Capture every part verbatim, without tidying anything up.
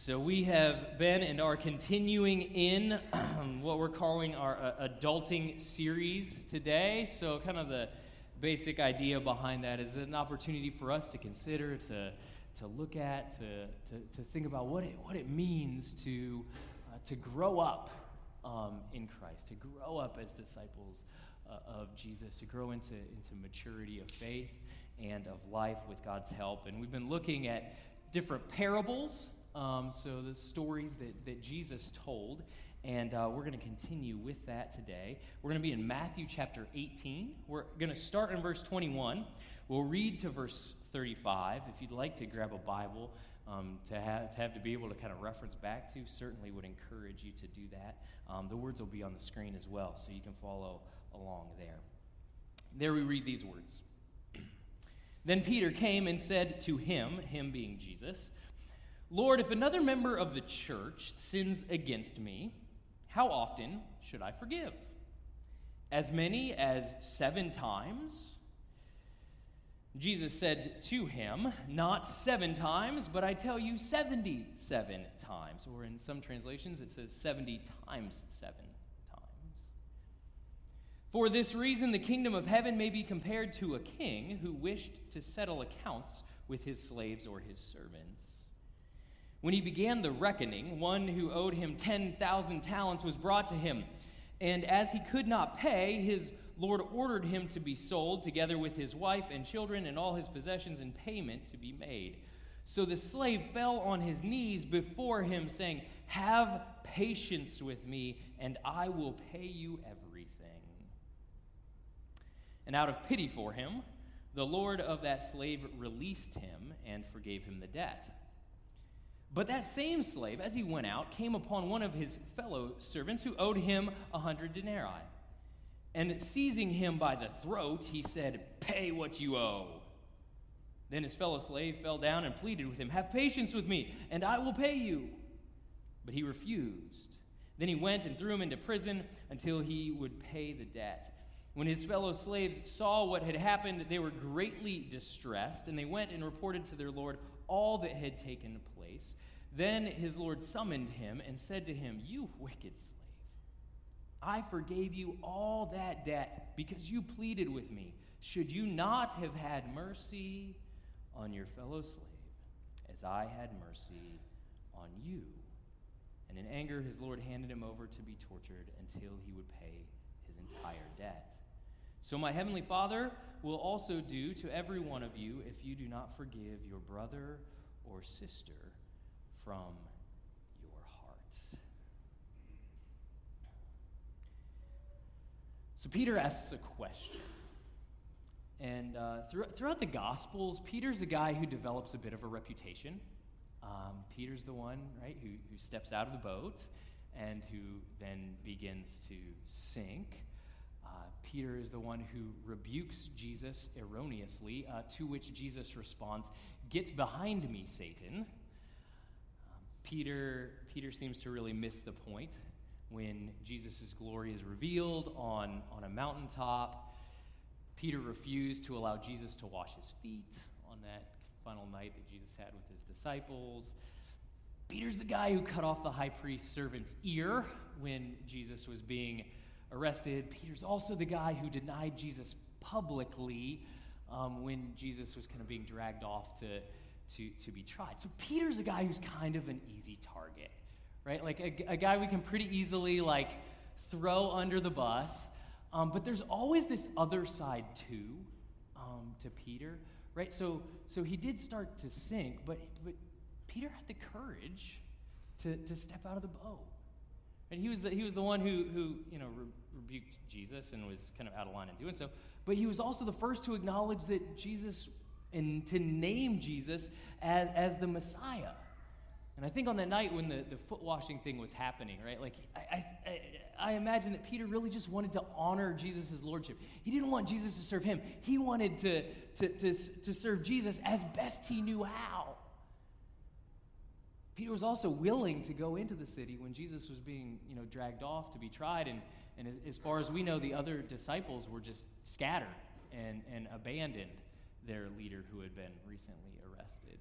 So we have been and are continuing in what we're calling our uh, adulting series today. So kind of the basic idea behind that is an opportunity for us to consider, to to look at, to to, to think about what it what it means to uh, to grow up um, in Christ, to grow up as disciples uh, of Jesus, to grow into into maturity of faith and of life with God's help. And we've been looking at different parables. Um, so the stories that, that Jesus told, and uh, we're going to continue with that today. We're going to be in Matthew chapter eighteen. We're going to start in verse twenty-one. We'll read to verse thirty-five. If you'd like to grab a Bible um, to, have, to have to be able to kind of reference back to, certainly would encourage you to do that. Um, the words will be on the screen as well, so you can follow along there. There we read these words. Then Peter came and said to him, him being Jesus, Lord, if another member of the church sins against me, how often should I forgive? As many as seven times? Jesus said to him, not seven times, but I tell you seventy-seven times. Or in some translations it says seventy times seven times. For this reason the kingdom of heaven may be compared to a king who wished to settle accounts with his slaves or his servants. When he began the reckoning, one who owed him ten thousand talents was brought to him. And as he could not pay, his Lord ordered him to be sold, together with his wife and children and all his possessions, and payment to be made. So the slave fell on his knees before him, saying, have patience with me, and I will pay you everything. And out of pity for him, the Lord of that slave released him and forgave him the debt. But that same slave, as he went out, came upon one of his fellow servants who owed him a hundred denarii. And seizing him by the throat, he said, pay what you owe. Then his fellow slave fell down and pleaded with him, have patience with me, and I will pay you. But he refused. Then he went and threw him into prison until he would pay the debt. When his fellow slaves saw what had happened, they were greatly distressed, and they went and reported to their Lord all that had taken place. Then his Lord summoned him and said to him, you wicked slave, I forgave you all that debt because you pleaded with me. Should you not have had mercy on your fellow slave as I had mercy on you? And in anger his Lord handed him over to be tortured until he would pay his entire debt. So my heavenly Father will also do to every one of you if you do not forgive your brother or sister from your heart. So Peter asks a question. And uh, through, throughout the Gospels, Peter's the guy who develops a bit of a reputation. Um, Peter's the one, right, who, who steps out of the boat and who then begins to sink. Uh, Peter is the one who rebukes Jesus erroneously, uh, to which Jesus responds, get behind me, Satan. Um, Peter, Peter seems to really miss the point when Jesus' glory is revealed on, on a mountaintop. Peter refused to allow Jesus to wash his feet on that final night that Jesus had with his disciples. Peter's the guy who cut off the high priest's servant's ear when Jesus was being arrested. Peter's also the guy who denied Jesus publicly um, when Jesus was kind of being dragged off to, to, to be tried. So Peter's a guy who's kind of an easy target, right? Like a, a guy we can pretty easily like throw under the bus. Um, but there's always this other side too um, to Peter, right? So so he did start to sink, but but Peter had the courage to to step out of the boat. And he was the, he was the one who, who you know, re- rebuked Jesus and was kind of out of line in doing so. But he was also the first to acknowledge that Jesus, and to name Jesus as, as the Messiah. And I think on that night when the, the foot washing thing was happening, right, like I, I, I imagine that Peter really just wanted to honor Jesus' lordship. He didn't want Jesus to serve him. He wanted to, to, to, to serve Jesus as best he knew how. Peter was also willing to go into the city when Jesus was being, you know, dragged off to be tried. And, and as far as we know, the other disciples were just scattered and, and abandoned their leader who had been recently arrested.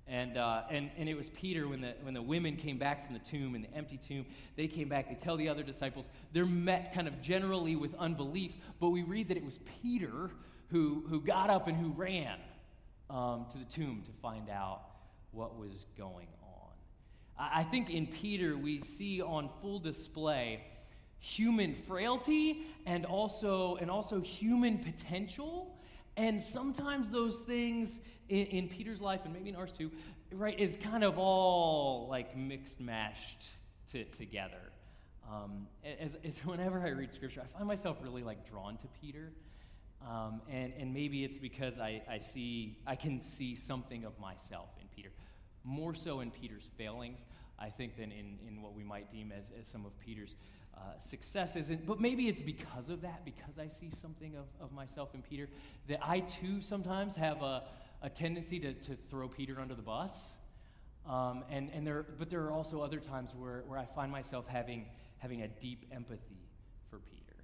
And, uh, and, and it was Peter, when the, when the women came back from the tomb, in the empty tomb, they came back, they tell the other disciples. They're met kind of generally with unbelief, but we read that it was Peter who, who got up and who ran um, to the tomb to find out what was going on. I, I think in Peter we see on full display human frailty and also, and also human potential. And sometimes those things in, in Peter's life, and maybe in ours too, right, is kind of all like mixed mashed to, together. Um, as, as whenever I read Scripture, I find myself really like drawn to Peter. Um, and, and maybe it's because I, I see, I can see something of myself in Peter. More so in Peter's failings, I think, than in, in what we might deem as, as some of Peter's Uh, success isn't, but maybe it's because of that, because I see something of, of myself in Peter, that I too sometimes have a, a tendency to, to throw Peter under the bus. Um, and and there, but there are also other times where, where I find myself having, having a deep empathy for Peter.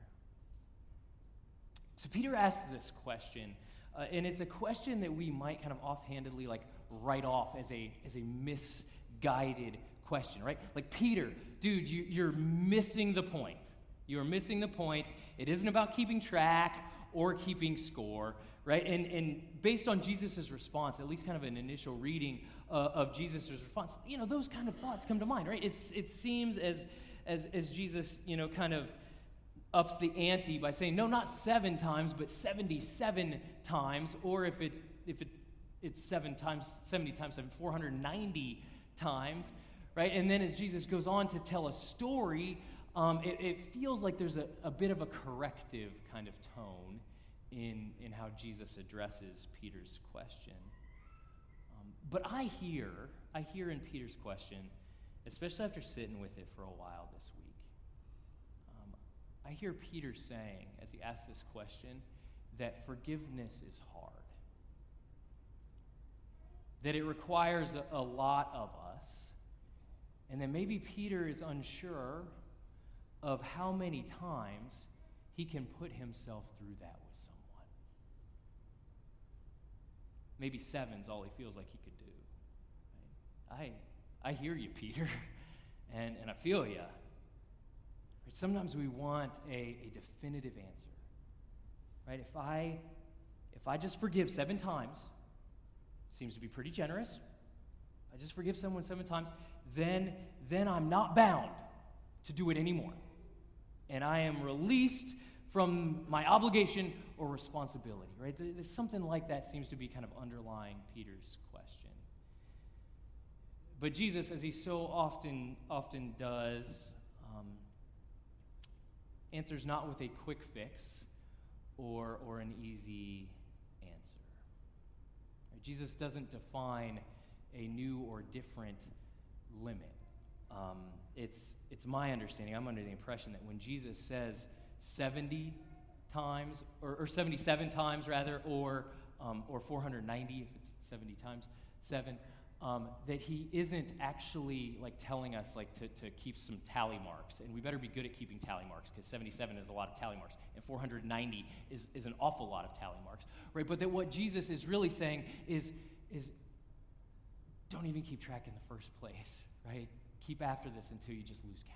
So Peter asks this question, uh, and it's a question that we might kind of offhandedly like write off as a, as a misguided question, right? Like, Peter, dude, you, you're missing the point. You're missing the point. It isn't about keeping track or keeping score, right? And, and based on Jesus' response, at least kind of an initial reading uh, of Jesus' response, you know, those kind of thoughts come to mind, right? It's, it seems as, as, as Jesus, you know, kind of ups the ante by saying, no, not seven times, but seventy-seven times, or if it if it it's seven times, seventy times seven, four hundred ninety times, right? And then as Jesus goes on to tell a story, um, it, it feels like there's a, a bit of a corrective kind of tone in, in how Jesus addresses Peter's question. Um, but I hear, I hear in Peter's question, especially after sitting with it for a while this week, um, I hear Peter saying, as he asks this question, that forgiveness is hard. That it requires a, a lot of us. And then maybe Peter is unsure of how many times he can put himself through that with someone. Maybe seven's all he feels like he could do. Right? I I hear you, Peter, and, and I feel you. Right? Sometimes we want a, a definitive answer. Right? If I if I just forgive seven times, seems to be pretty generous. I just forgive someone seven times, then, then I'm not bound to do it anymore. And I am released from my obligation or responsibility, right? There's something like that seems to be kind of underlying Peter's question. But Jesus, as he so often, often does, um, answers not with a quick fix or, or an easy answer. Right? Jesus doesn't define a new or different limit. Um, it's it's my understanding, I'm under the impression that when Jesus says seventy times, or, or seventy-seven times rather, or um, or four hundred ninety if it's seventy times seven, um, that he isn't actually like telling us like to, to keep some tally marks, and we better be good at keeping tally marks because seventy-seven is a lot of tally marks, and four hundred ninety is, is an awful lot of tally marks, right? But that what Jesus is really saying is is don't even keep track in the first place, right? Keep after this until you just lose count.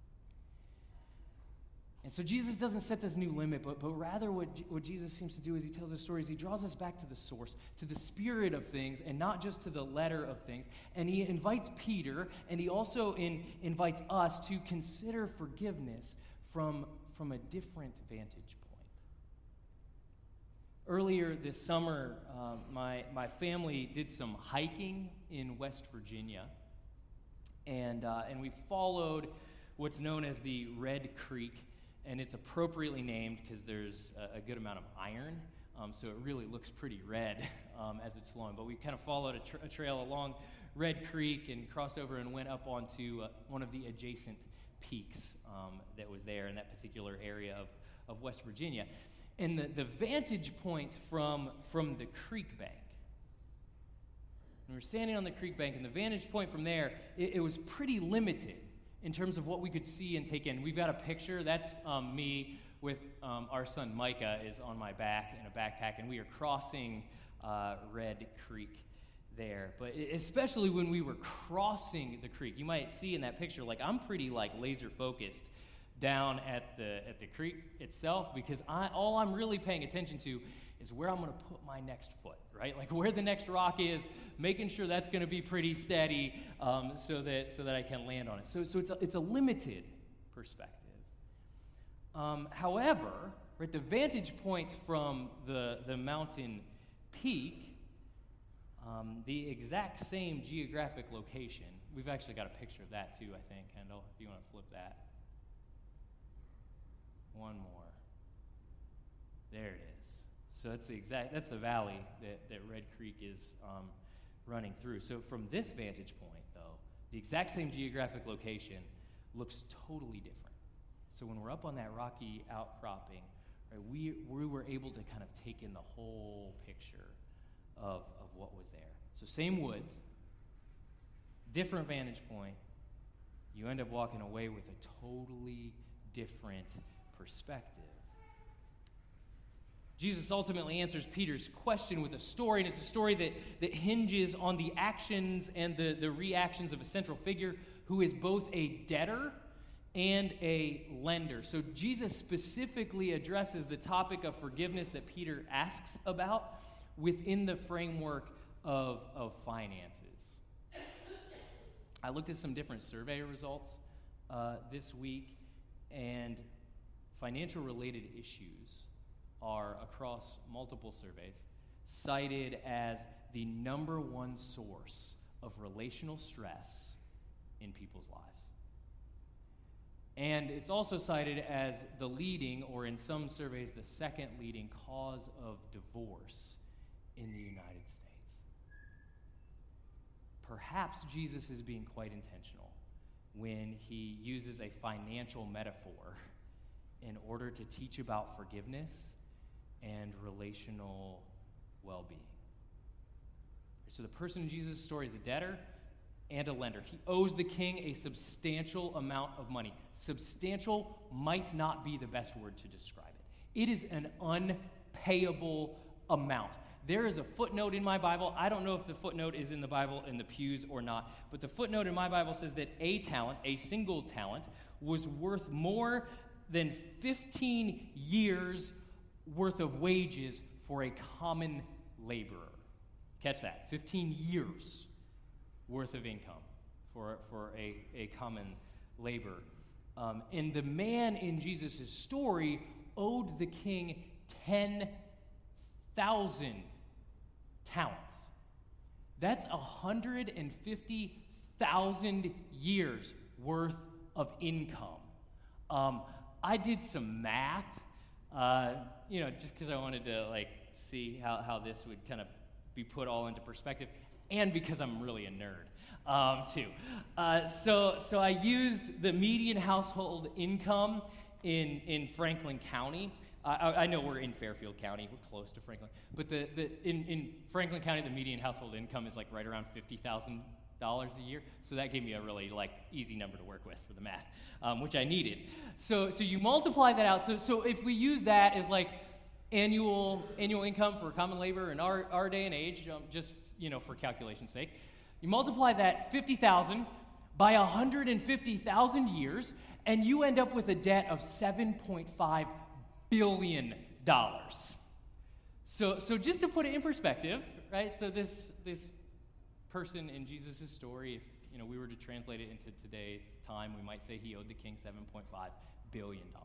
And so Jesus doesn't set this new limit, but, but rather what, what Jesus seems to do is he tells us stories. He draws us back to the source, to the spirit of things, and not just to the letter of things. And he invites Peter, and he also in, invites us to consider forgiveness from, from a different vantage point. Earlier this summer, uh, my, my family did some hiking in West Virginia, and, uh, and we followed what's known as the Red Creek, and it's appropriately named because there's a, a good amount of iron, um, so it really looks pretty red um, as it's flowing. But we kind of followed a, tra- a trail along Red Creek and crossed over and went up onto uh, one of the adjacent peaks um, that was there in that particular area of, of West Virginia. And the, the vantage point from, from the creek bank, and we're standing on the creek bank, and the vantage point from there, it, it was pretty limited in terms of what we could see and take in. We've got a picture. That's um, me with um, our son Micah is on my back in a backpack, and we are crossing uh, Red Creek there. But especially when we were crossing the creek, you might see in that picture, like I'm pretty like laser focused down at the at the creek itself, because I all I'm really paying attention to is where I'm going to put my next foot, right? Like where the next rock is, making sure that's going to be pretty steady, um, so that so that I can land on it. So so it's a, it's a limited perspective. Um, however, right, the vantage point from the the mountain peak, um, the exact same geographic location. We've actually got a picture of that too, I think, Kendall, if you want to flip that. One more. There it is. So that's the exact, that's the valley that, that Red Creek is um, running through. So from this vantage point, though, the exact same geographic location looks totally different. So when we're up on that rocky outcropping, right, we, we were able to kind of take in the whole picture of, of what was there. So same woods, different vantage point, you end up walking away with a totally different perspective. Jesus ultimately answers Peter's question with a story, and it's a story that, that hinges on the actions and the, the reactions of a central figure who is both a debtor and a lender. So Jesus specifically addresses the topic of forgiveness that Peter asks about within the framework of, of finances. I looked at some different survey results uh, this week, and financial related issues are, across multiple surveys, cited as the number one source of relational stress in people's lives. And it's also cited as the leading, or in some surveys, the second leading cause of divorce in the United States. Perhaps Jesus is being quite intentional when he uses a financial metaphor in order to teach about forgiveness and relational well-being. So the person in Jesus' story is a debtor and a lender. He owes the king a substantial amount of money. Substantial might not be the best word to describe it. It is an unpayable amount. There is a footnote in my Bible. I don't know if the footnote is in the Bible in the pews or not, but the footnote in my Bible says that a talent, a single talent, was worth more than fifteen years worth of wages for a common laborer. Catch that, fifteen years worth of income for, for a, a common laborer. Um, and the man in Jesus' story owed the king ten thousand talents. That's one hundred fifty thousand years worth of income. Um, I did some math, uh, you know, just because I wanted to like see how, how this would kind of be put all into perspective, and because I'm really a nerd, um, too. Uh, so, so I used the median household income in in Franklin County. Uh, I, I know we're in Fairfield County, we're close to Franklin, but the, the in, in Franklin County, the median household income is like right around fifty thousand dollars a year. So that gave me a really like easy number to work with for the math, um, which I needed. So so you multiply that out. So so if we use that as like annual annual income for common labor in our, our day and age, um, just you know for calculation's sake, you multiply that fifty thousand by one hundred fifty thousand years, and you end up with a debt of seven point five billion dollars. So so just to put it in perspective, right? So this this person in Jesus' story, if you know we were to translate it into today's time, we might say he owed the king seven point five billion dollars.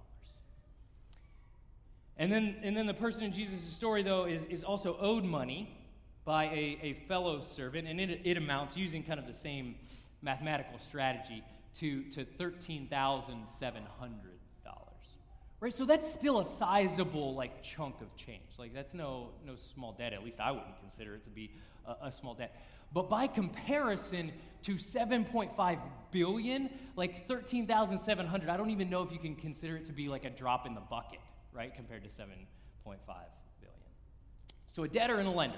And then and then the person in Jesus' story, though, is, is also owed money by a, a fellow servant, and it, it amounts, using kind of the same mathematical strategy, to, to thirteen thousand seven hundred dollars. Right? So that's still a sizable like chunk of change. Like that's no no small debt, at least I wouldn't consider it to be a, a small debt. But by comparison to seven point five billion dollars, like thirteen thousand seven hundred dollars, I don't even know if you can consider it to be like a drop in the bucket, right, compared to seven point five billion dollars. So a debtor and a lender.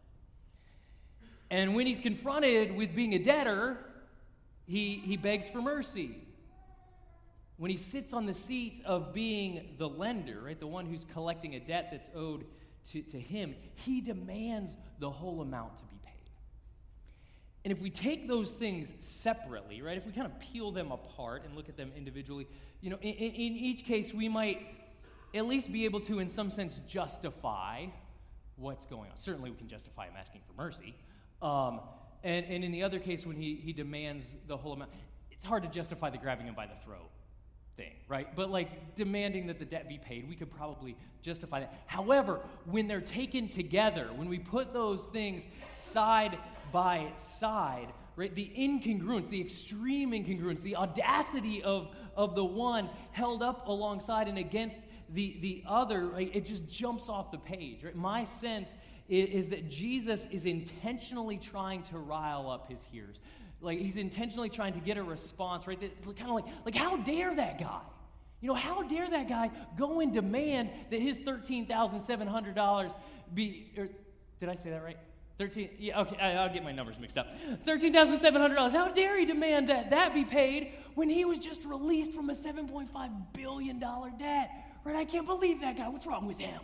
And when he's confronted with being a debtor, he, he begs for mercy. When he sits on the seat of being the lender, right, the one who's collecting a debt that's owed to, to him, he demands the whole amount to be paid. And if we take those things separately, right, if we kind of peel them apart and look at them individually, you know, in, in, in each case, we might at least be able to, in some sense, justify what's going on. Certainly we can justify him asking for mercy. Um, and, and in the other case, when he, he demands the whole amount, it's hard to justify the grabbing him by the throat thing, right? But like demanding that the debt be paid, we could probably justify that. However, when they're taken together, when we put those things side by side, right, the incongruence, the extreme incongruence, the audacity of, of the one held up alongside and against the, the other, right, it just jumps off the page, right? My sense is, is that Jesus is intentionally trying to rile up his hearers. Like, he's intentionally trying to get a response, right? That, kind of like, like, how dare that guy? You know, how dare that guy go and demand that his thirteen thousand seven hundred dollars be, or, did I say that right? thirteen, yeah, okay, I, I'll get my numbers mixed up. thirteen thousand seven hundred dollars, how dare he demand that that be paid when he was just released from a seven point five billion dollars debt, right? I can't believe that guy, what's wrong with him?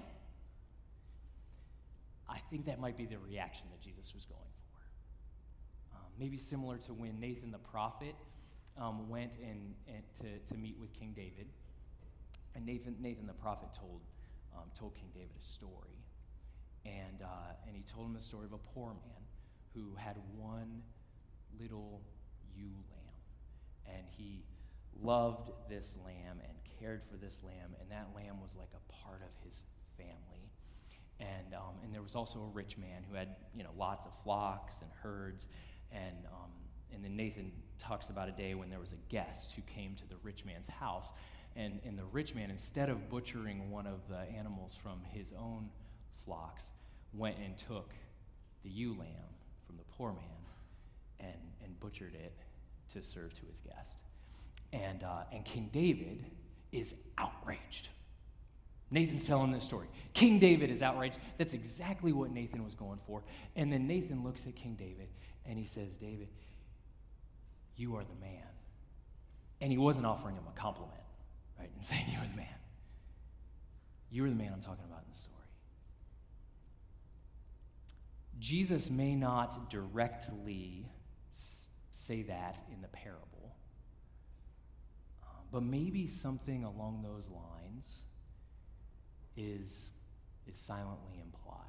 I think that might be the reaction that Jesus was going for. Um, maybe similar to when Nathan the prophet um, went and, and to, to meet with King David. And Nathan, Nathan the prophet told, um, told King David a story. And, uh, and he told him the story of a poor man who had one little ewe lamb. And he loved this lamb and cared for this lamb, and that lamb was like a part of his family. And um, and there was also a rich man who had, you know, lots of flocks and herds. And um, and then Nathan talks about a day when there was a guest who came to the rich man's house. And, and the rich man, instead of butchering one of the animals from his own flocks, went and took the ewe lamb from the poor man and, and butchered it to serve to his guest. And, uh, and King David is outraged. Nathan's telling this story. King David is outraged. That's exactly what Nathan was going for. And then Nathan looks at King David and he says, David, you are the man. And he wasn't offering him a compliment, right, and saying you are the man. You are the man I'm talking about in the story. Jesus may not directly say that in the parable, uh, but maybe something along those lines is, is silently implied.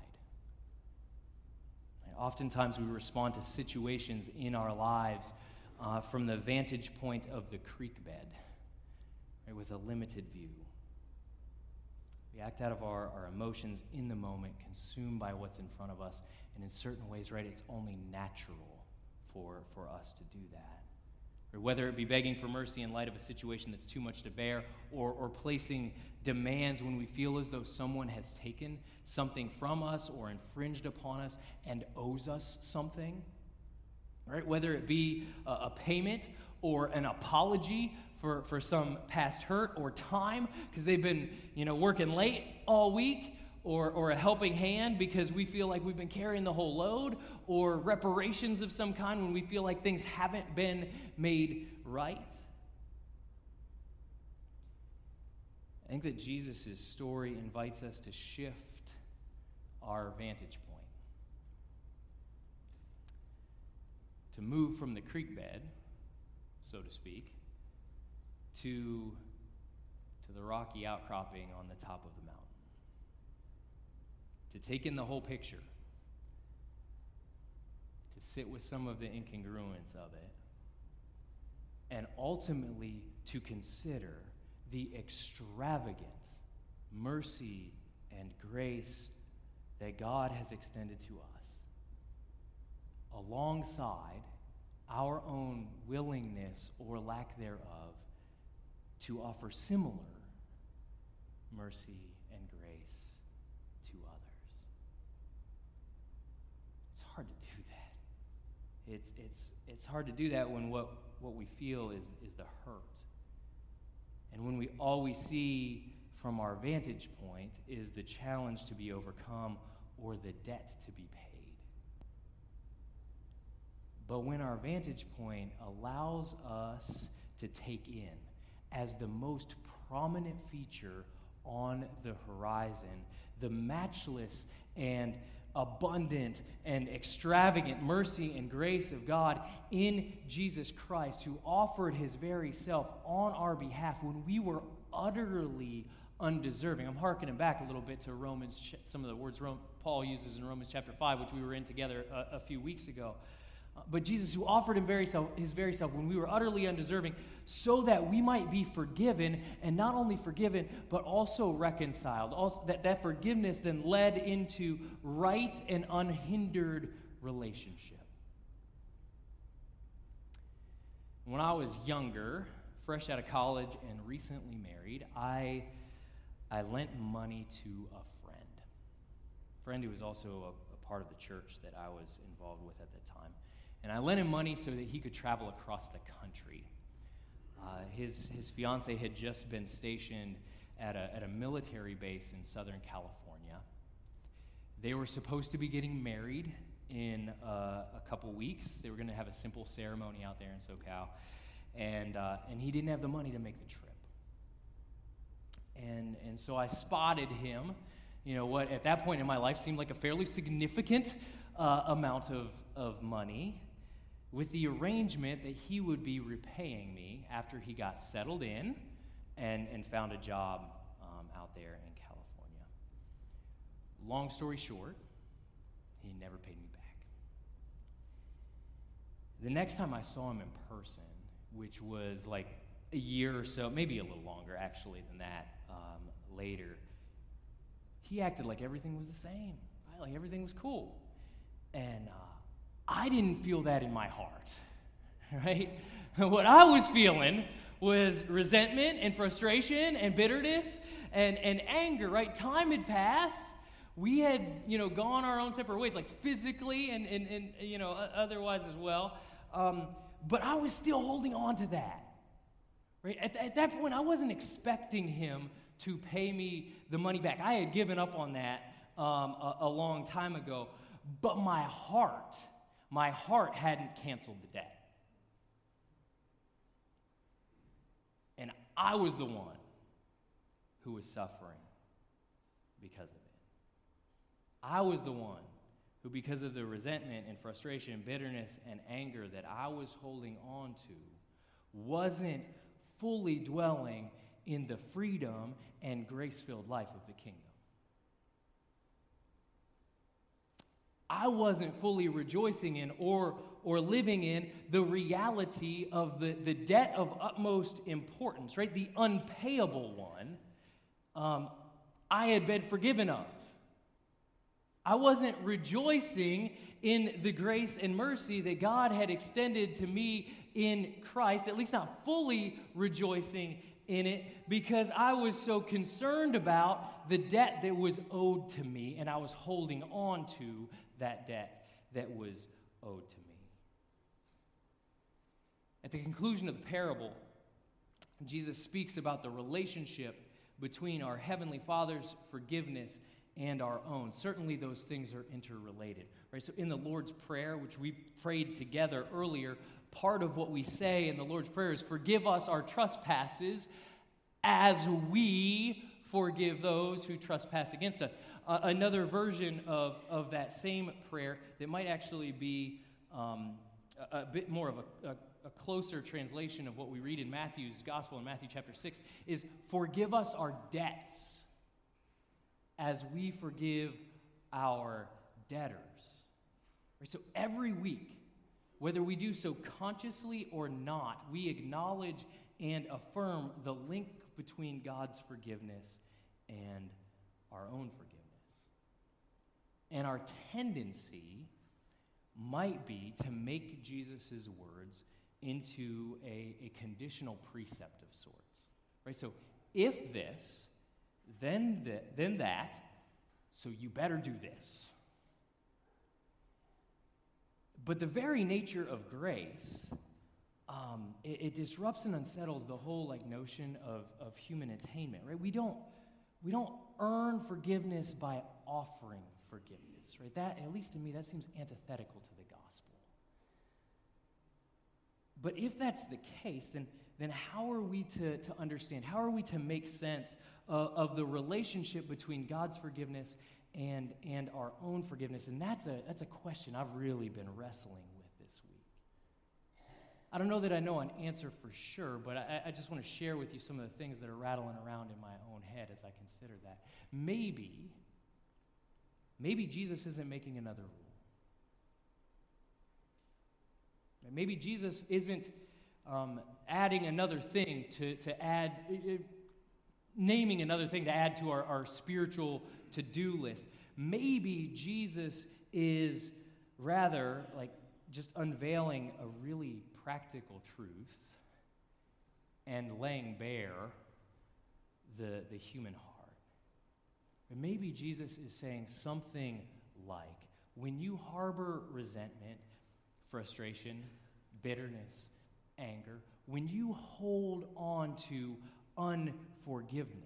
And oftentimes we respond to situations in our lives uh, from the vantage point of the creek bed, right, with a limited view. We act out of our, our emotions in the moment, consumed by what's in front of us, and in certain ways, right, it's only natural for, for us to do that. Or whether it be begging for mercy in light of a situation that's too much to bear, or, or placing demands when we feel as though someone has taken something from us or infringed upon us and owes us something. Right? Whether it be a, a payment or an apology for, for some past hurt or time because they've been, you know, working late all week, or, or a helping hand because we feel like we've been carrying the whole load, or reparations of some kind when we feel like things haven't been made right. I think that Jesus' story invites us to shift our vantage point, to move from the creek bed, so to speak, to, to the rocky outcropping on the top of the mountain. To take in the whole picture, to sit with some of the incongruence of it, and ultimately to consider the extravagant mercy and grace that God has extended to us, alongside our own willingness or lack thereof to offer similar mercy and grace to others. It's hard to do that. It's it's it's hard to do that when what, what we feel is, is the hurt. And when we all we see from our vantage point is the challenge to be overcome or the debt to be paid. But when our vantage point allows us to take in as the most prominent feature on the horizon the matchless and abundant and extravagant mercy and grace of God in Jesus Christ, who offered his very self on our behalf when we were utterly undeserving. I'm hearkening back a little bit to Romans, some of the words Paul uses in Romans chapter five, which we were in together a, a few weeks ago. Uh, but Jesus, who offered him very self, his very self when we were utterly undeserving, so that we might be forgiven, and not only forgiven, but also reconciled. Also, that, that forgiveness then led into right and unhindered relationship. When I was younger, fresh out of college and recently married, I I lent money to a friend. A friend who was also a, a part of the church that I was involved with at the time. And I lent him money so that he could travel across the country. Uh, his his fiance had just been stationed at a, at a military base in Southern California. They were supposed to be getting married in uh, a couple weeks. They were going to have a simple ceremony out there in SoCal. And uh, and he didn't have the money to make the trip. And and so I spotted him, you know, what at that point in my life seemed like a fairly significant uh, amount of, of money, with the arrangement that he would be repaying me after he got settled in and, and found a job um, out there in California. Long story short, he never paid me back. The next time I saw him in person, which was like a year or so, maybe a little longer actually than that, um, later, he acted like everything was the same, right? Like everything was cool. And uh, I didn't feel that in my heart, right? What I was feeling was resentment and frustration and bitterness and, and anger, right? Time had passed. We had, you know, gone our own separate ways, like physically and, and, and you know, otherwise as well. Um, but I was still holding on to that. Right? At, at that point, I wasn't expecting him to pay me the money back. I had given up on that um, a, a long time ago. But my heart, my heart hadn't canceled the debt. And I was the one who was suffering because of it. I was the one who, because of the resentment and frustration, bitterness and anger that I was holding on to, wasn't fully dwelling in the freedom and grace-filled life of the kingdom. I wasn't fully rejoicing in or, or living in the reality of the, the debt of utmost importance, right? The unpayable one um, I had been forgiven of. I wasn't rejoicing in the grace and mercy that God had extended to me in Christ, at least not fully rejoicing in it, because I was so concerned about the debt that was owed to me, and I was holding on to that debt that was owed to me. At the conclusion of the parable, Jesus speaks about the relationship between our Heavenly Father's forgiveness and our own. Certainly those things are interrelated, right? So in the Lord's Prayer, which we prayed together earlier, part of what we say in the Lord's Prayer is, forgive us our trespasses as we forgive those who trespass against us. Uh, another version of, of that same prayer that might actually be um, a, a bit more of a, a, a closer translation of what we read in Matthew's Gospel in Matthew chapter six is, forgive us our debts as we forgive our debtors. Right, so every week, whether we do so consciously or not, we acknowledge and affirm the link between God's forgiveness and our own forgiveness. And our tendency might be to make Jesus' words into a, a conditional precept of sorts. Right? So if this, then th- then that, so you better do this. But the very nature of grace, um, it, it disrupts and unsettles the whole like notion of, of human attainment, right? We don't we don't earn forgiveness by offering forgiveness, right? That, at least to me, that seems antithetical to the gospel. But if that's the case, then then how are we to, to understand, how are we to make sense uh, of the relationship between God's forgiveness and, and our own forgiveness? And that's a, that's a question I've really been wrestling with this week. I don't know that I know an answer for sure, but I, I just want to share with you some of the things that are rattling around in my own head as I consider that. Maybe, maybe Jesus isn't making another rule. Maybe Jesus isn't um, adding another thing to, to add, uh, naming another thing to add to our, our spiritual to-do list. Maybe Jesus is rather like just unveiling a really practical truth and laying bare the, the human heart. And maybe Jesus is saying something like, when you harbor resentment, frustration, bitterness, anger, when you hold on to unforgiveness,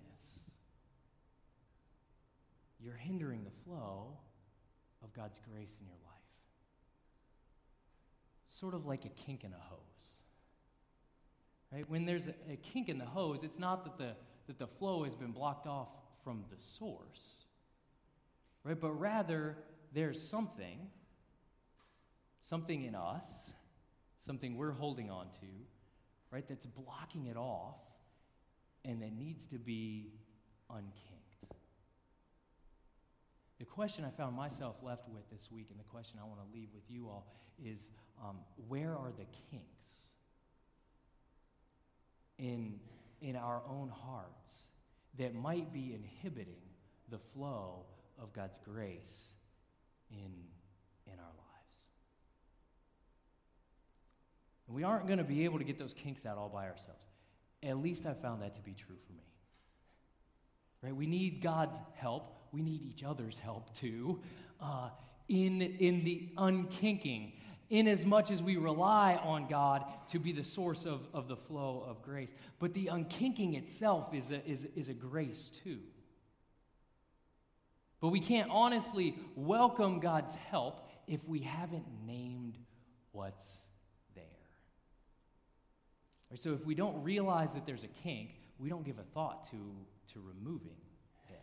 you're hindering the flow of God's grace in your life. Sort of like a kink in a hose. Right? When there's a, a kink in the hose, it's not that the, that the flow has been blocked off from the source, right? But rather, there's something, something in us, something we're holding on to, right, that's blocking it off and that needs to be unkinked. The question I found myself left with this week, and the question I want to leave with you all, is um, where are the kinks in, in our own hearts that might be inhibiting the flow of God's grace in, in our lives? And we aren't going to be able to get those kinks out all by ourselves. At least I found that to be true for me. Right? We need God's help. We need each other's help too, uh, in, in the unkinking, in as much as we rely on God to be the source of, of the flow of grace. But the unkinking itself is a, is, is a grace too. But we can't honestly welcome God's help if we haven't named what's there. Right, so if we don't realize that there's a kink, we don't give a thought to, to removing it.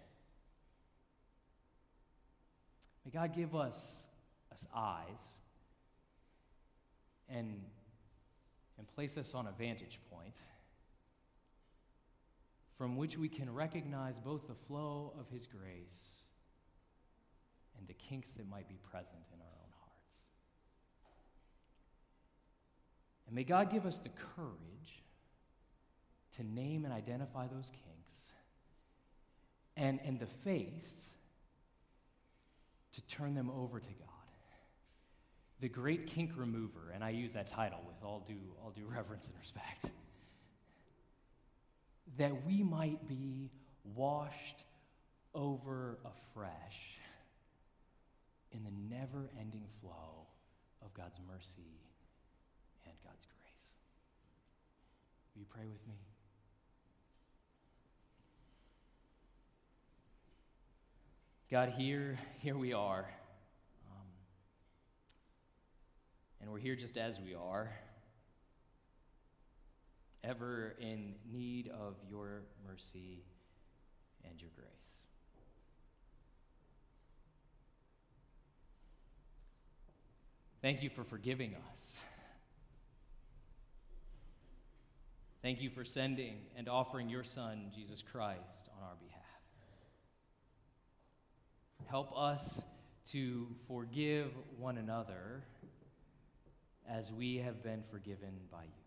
May God give us, us eyes and, and place us on a vantage point from which we can recognize both the flow of His grace and the kinks that might be present in our own hearts. And may God give us the courage to name and identify those kinks and, and the faith to turn them over to God. The great kink remover, and I use that title with all due, all due reverence and respect, that we might be washed over afresh in the never-ending flow of God's mercy and God's grace. Will you pray with me? God, here, here we are. Um, and we're here just as we are, ever in need of your mercy and your grace. Thank you for forgiving us. Thank you for sending and offering your Son, Jesus Christ, on our behalf. Help us to forgive one another as we have been forgiven by you.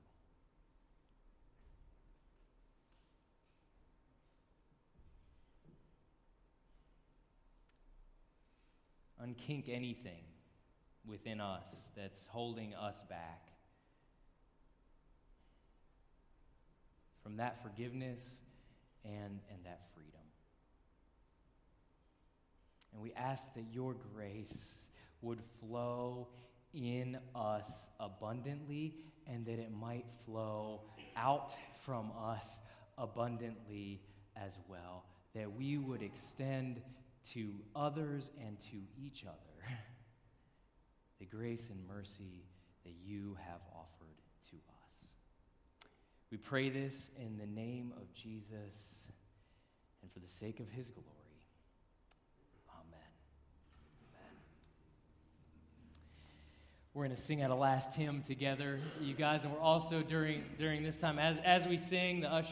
Unkink anything within us that's holding us back from that forgiveness and, and that freedom. And we ask that your grace would flow in us abundantly and that it might flow out from us abundantly as well. That we would extend to others and to each other the grace and mercy that you have offered to us. We pray this in the name of Jesus and for the sake of his glory. Amen. we're going to sing out a last hymn together, you guys. And we're also, during during this time, as, as we sing, the usher